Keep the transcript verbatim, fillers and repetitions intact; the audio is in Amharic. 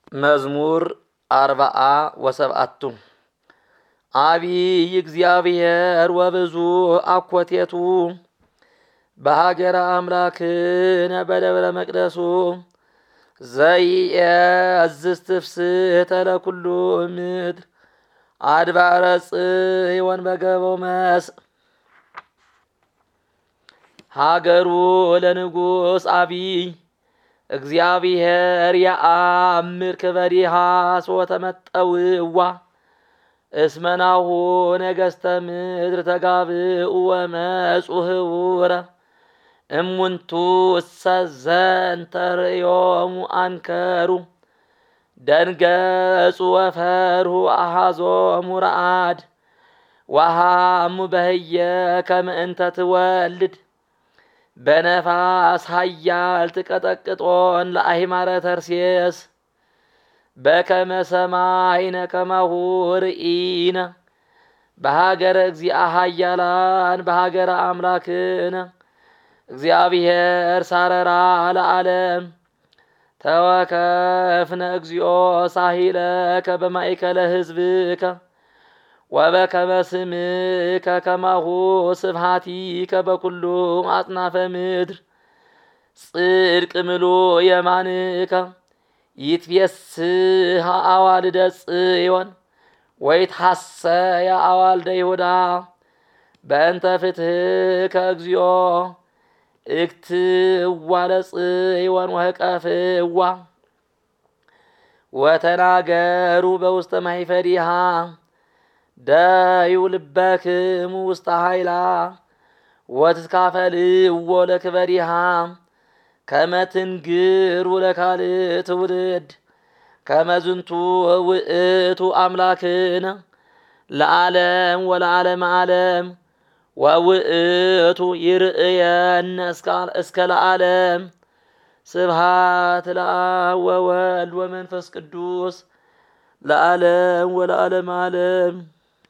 መዝሙር አርባዓ ወሰብዓቱ አቢይ እግዚአብሔር ወብዙ አኮቴቱ በሀገረ አምላክነ በደብረ መቅደሱ ዘይእዝዝ ትፍስሕተ ለኩሉ ምድር አድባረ ጽዮን በገበው መስእ ሀገሩ ለንጉሥ አቢይ እግዚአብሔር የአምር ክበሪሃ ሶተመጠውዋ እስመናሁ ነገስተ ምድር ተጋብኡ ወመጹ ህቡረ እሙንቱ እሰዘንተርእዮሙ አንከሩ ደንገጹ ወፈርሁ አሃዞሙ ረአድ ወሃሙ በህየ ከመ እንተ ትወልድ በነፋስ ኃያል ትቀጠቅጦን ለአሂማረ ተርሴስ በከመ ሰማይነ ከማሁ ርኢነ በሀገረ እግዚአ ኃያላን በሀገረ አምላክነ እግዚአብሔር ሳረራ ለዓለም ተወከፍነ እግዚኦ ሳሂለከ በማእከለ ህዝብከ ወበከመ ስምከ ከማሁ ስብሐቲከ በኩሉ አጽናፈ ምድር ጽድቅ ምሉእ የማንከ ይትፌስሕ አዋልደ ጽዮን ወይትሐሰያ አዋልደ ይሁዳ በእንተ ፍትሕከ እግዚኦ እክትዋ ለጽዮን ወህቀፍዋ ወተናገሩ በውስተ ማኅፈሪሃ ደዩ ልበክሙ ውስተ ኃይላ ወትትካፈልዎ ለክበሪሃ ከመ ትንግሩ ለካልእ ትውልድ ከመ ዝንቱ ውእቱ አምላክነ ለዓለም ወለዓለመ ዓለም ወውእቱ ይርእየነ እስከ ለዓለም ስብሐት ለአብ ወወልድ ወመንፈስ ቅዱስ ለዓለም ወለዓለመ ዓለም።